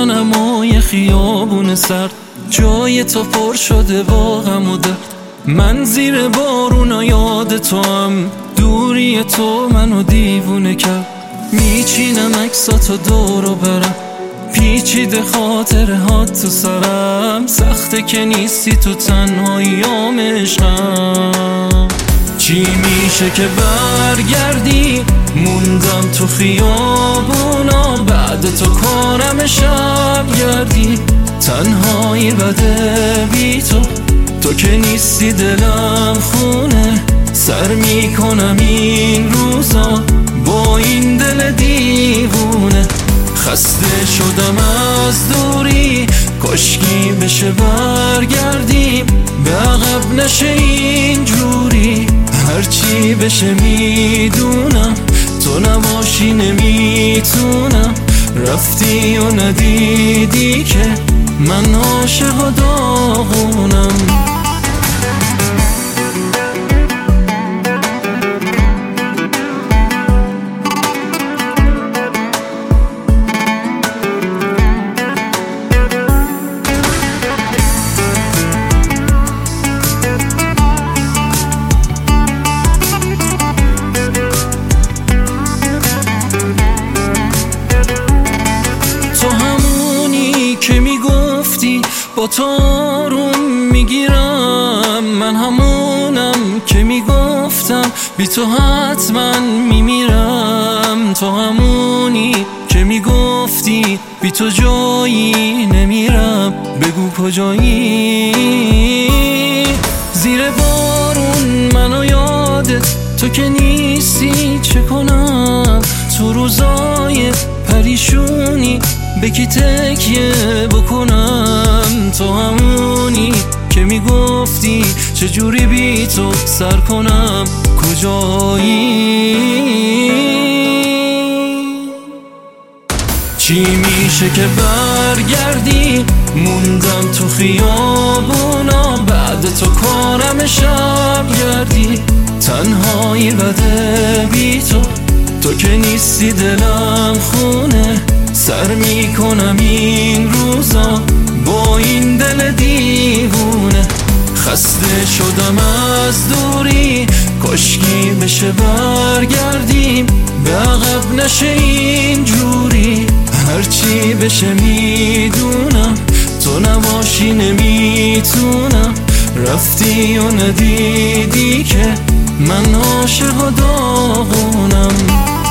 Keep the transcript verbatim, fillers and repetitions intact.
صنمای خیابون سرد، جای تو پر شده با غم و درد. من زیر بارونا یاد تو هم، دوری تو منو دیوونه کرد. میچینم عکساتو دور و برم، پیچیده خاطره ها تو سرم. سخته که نیستی تو تنهاییام عشقم. چی میشه که برگردی؟ موندم تو خیابونا، بعد تو کارم شب گردی. تنهایی بده بی تو، تو که نیستی دلم خونه. سر میکنم این روزا با این دل دیوونه. خسته شدم از دوری، کاشکی بشه برگردیم. به عقب نشه اینجوری، هرچی بشه میدونم تو نباشی نمیتونم. رفتی و ندیدی که من عاشق و داغونم. با تو آروم میگیرم، من همونم که میگفتم بی تو حتما میمیرم. تو همونی که میگفتی بی تو جایی نمیرم، بگو کجایی؟ زیر بارون منو یادت تو که نیستی، چه کنم تو روزای پریشونی؟ به کی تکیه بکنم؟ تو همونی که میگفتی چجوری بی تو سر کنم، کجایی؟ چی میشه که برگردی؟ موندم تو خیابونا، بعد تو کارم شب گردی. تنهایی بده بی تو، تو که نیستی دلم خونه. سر میکنم این روزا با این دل دیوونه. خسته شدم از دوری، کاشکی بشه برگردیم. به عقب نشه اینجوری، هرچی بشه میدونم تو نباشی نمیتونم. رفتی و ندیدی که من عاشق و داغونم.